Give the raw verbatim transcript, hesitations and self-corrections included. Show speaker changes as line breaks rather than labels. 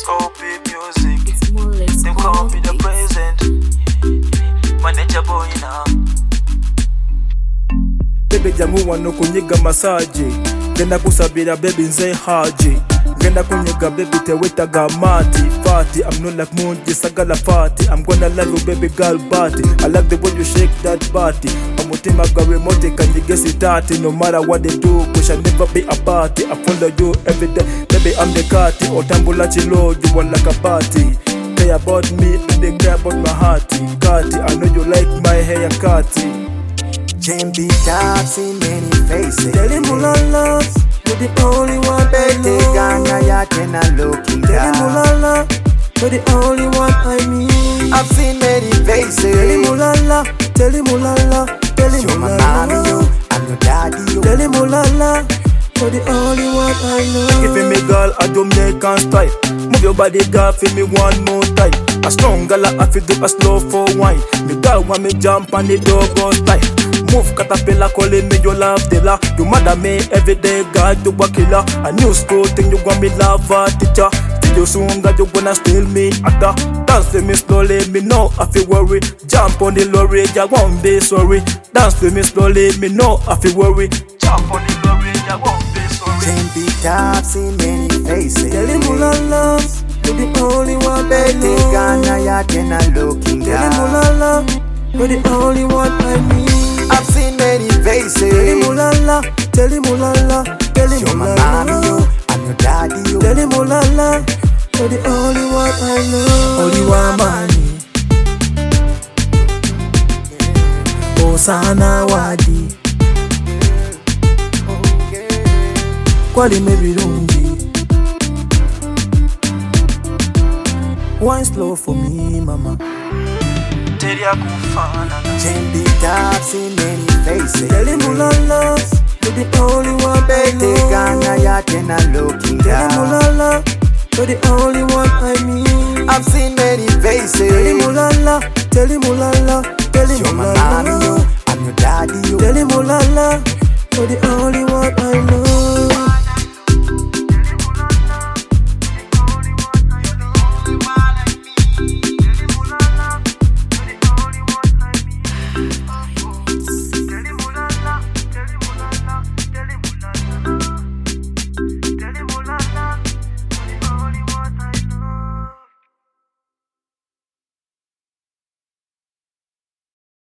S O P music.
It's more like
Them call me the present. Manager boy now.
Baby jangu wano kunyiga massage. Genda kusabira baby nze haji. Genda kunyiga baby tewetaga mati. Fatty, I'm not like Moonji Sagala Fatty. I'm gonna love you baby girl body. I like the way you shake that body. Amutima ga remote can you guess it at? No matter what they do, we shall never be a party. I follow you every day. Baby I'm the catty. Otambula chilo, you want like a party. Care about me, and they care about my hearty. Catty, I know you like my hair catty.
Jambi taps in many faces.
Tell him ulala, you're the only one I know.
Bete gana yake na looking
Tell him
down.
ulala, you're the only one I mean.
I've seen many faces.
Tell him ulala, tell him ulala, tell him
You're my mommy, yo,
ulala.
I'm your daddy, yo.
Tell him ulala, you're the only one I know. Give me girl a Jamaican style. Move your body girl for me one more time. A strong girl I feel do a slow for wine. Me girl want me jump on the doggo style. Move caterpillar calling me your love dealer. You mother me every day, God you a killer. A new school thing you want me lava teacher. Still you soon God you gonna steal me actor. Dance with me slowly, me know I feel worry. Jump on the lorry, ya won't be sorry. Dance with me slowly, me know I feel worry. Jump on the lorry, ya won't be sorry.
Jambi taps in many faces.
Tell him ulala, you're the only one I
Bete
know.
gana yake na looking
Tell him
down.
ulala, you're the only one I mean.
I've seen many faces.
Tell him ulala, tell him ulala, tell him
You're my mommy, yo,
ulala.
I'm your daddy, yo.
Tell him ulala, you're the only one I know. Only one money. Osana wadi. Kwali mebirungi. Wine slow for me, mama.
Teria kufana.
Jambi taps in many faces.
Tell him ulala, you're the only one I
Bete
know.
gana yake na looking
Tell him
down.
ulala, you're the only one I mean.
I've seen many faces.
Tell him ulala, tell him ulala, tell him
You're my mommy, yo,
ulala.
I'm your daddy, yo.
Tell him ulala,